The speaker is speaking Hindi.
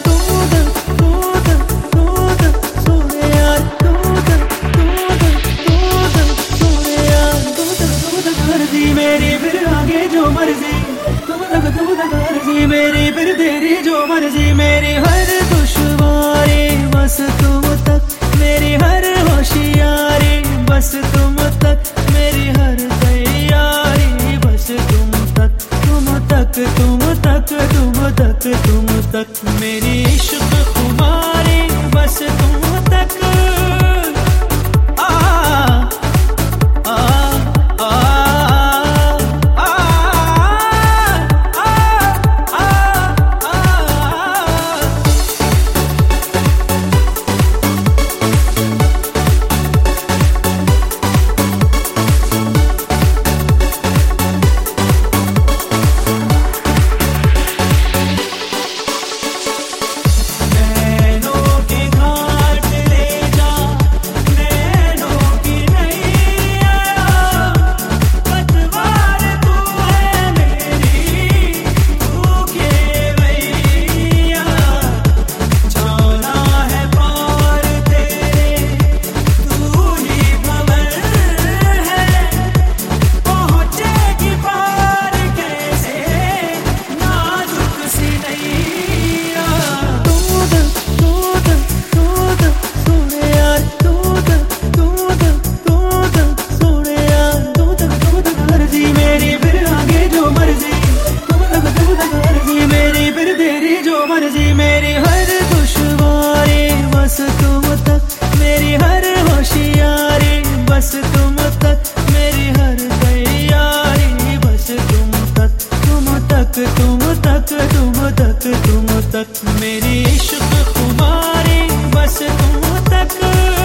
मेरी फिर आगे जो मर्जी, तुम तक मर्जी मेरी फिर तेरी जो मर्जी। मेरी हर दुश्वारी बस तुम तक, मेरी हर होशियारी बस तुम तक, मेरी हर तैयारी बस तुम तक, तुम तक तुम तक तुम तक तुम तक। मेरी इश्क खुमारी बस तुम तक। मेरी हर दुश्वारी बस तुम तक, मेरी हर होशियारी बस तुम तक, मेरी हर तैयारी बस तुम तक, तुम तक तुम तक तुम तक तुम तक। मेरी इश्क खुमारी बस तुम तक।